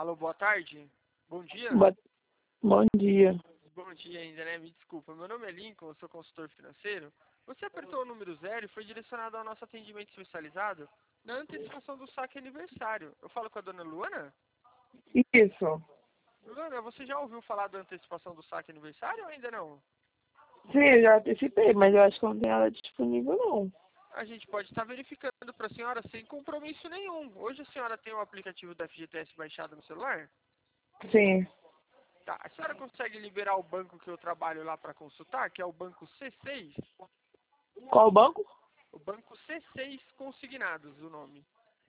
Alô, boa tarde. Bom dia. Boa- Bom dia. Bom dia ainda, né? Me desculpa. Meu nome é Lincoln, eu sou consultor financeiro. Você apertou o número 0 e foi direcionado ao nosso atendimento especializado na antecipação do saque aniversário. Eu falo com a dona Luana? Isso. Luana, você já ouviu falar da antecipação do saque aniversário ou ainda não? Sim, eu já antecipei, mas eu acho que não tem nada disponível, não. A gente pode estar verificando para a senhora sem compromisso nenhum. Hoje a senhora tem o aplicativo da FGTS baixado no celular? Sim. Tá. A senhora consegue liberar o banco que eu trabalho lá para consultar, que é o banco C6? Qual banco? O banco C6 Consignados, o nome.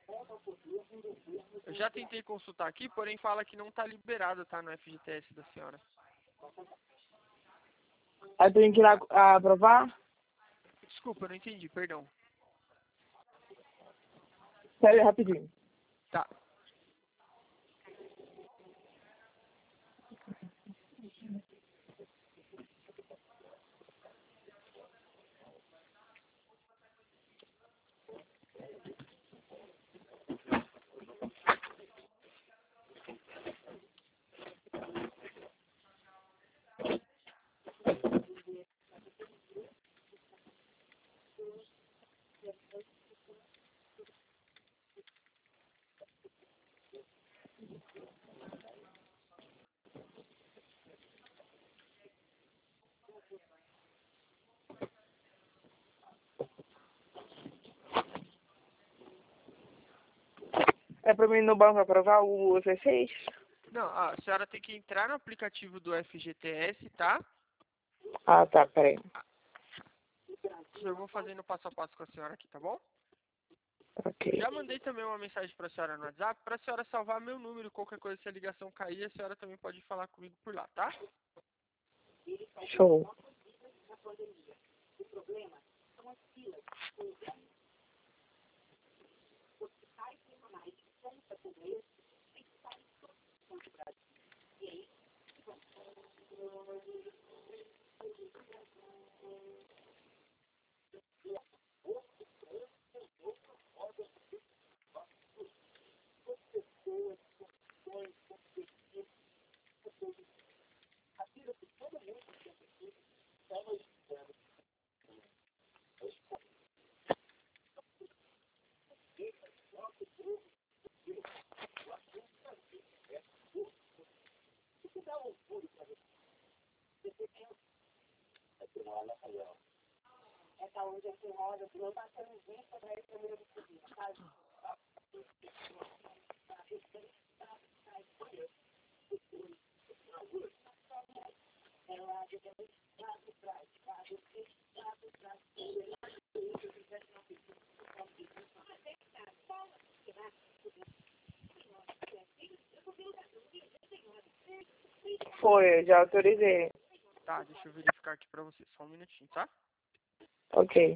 Eu já tentei consultar aqui, porém fala que não está liberado, tá, no FGTS da senhora. Aí eu tenho que ir lá aprovar? Desculpa, eu não entendi, perdão. Pera aí, rapidinho. Tá. É pra mim ir no banco aprovar o C6? Não, a senhora tem que entrar no aplicativo do FGTS, tá? Ah, tá, peraí. Eu vou fazendo passo a passo com a senhora aqui, tá bom? Ok. Já mandei também uma mensagem para a senhora no WhatsApp, para a senhora salvar meu número. Qualquer coisa, se a ligação cair, a senhora também pode falar comigo por lá, tá? Show. Foi, eu já autorizei. Tá, deixa eu verificar aqui pra você. Só um minutinho, tá? Ok.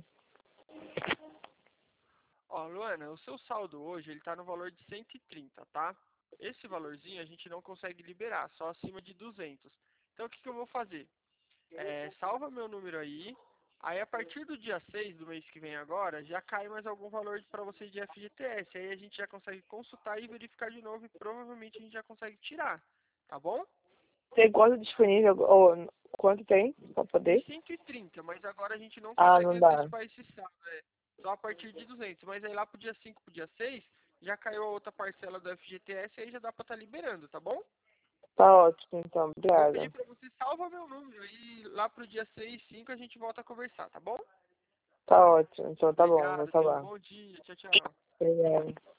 Ó, Luana, o seu saldo hoje, ele tá no valor de 130, tá? Esse valorzinho a gente não consegue liberar, só acima de 200. Então, o que que eu vou fazer? Salva meu número aí. Aí, a partir do dia 6 do mês que vem agora, já cai mais algum valor para você de FGTS. Aí a gente já consegue consultar e verificar de novo e provavelmente a gente já consegue tirar, tá bom? Tem quanto disponível? Ou quanto tem pra Tem poder? 130, mas agora a gente não Ah, consegue não dá. antecipar esse saldo, só a partir de 200. Mas aí lá pro dia 5, pro dia 6, já caiu a outra parcela do FGTS e aí já dá pra estar liberando, tá bom? Tá ótimo, então. Vou pedir Obrigada. pra você salvar meu número e lá pro dia 6, 5 a gente volta a conversar, tá bom? Tá ótimo. Então tá bom, vou Obrigado, tenha um salvar. bom dia, tchau, tchau. Obrigada.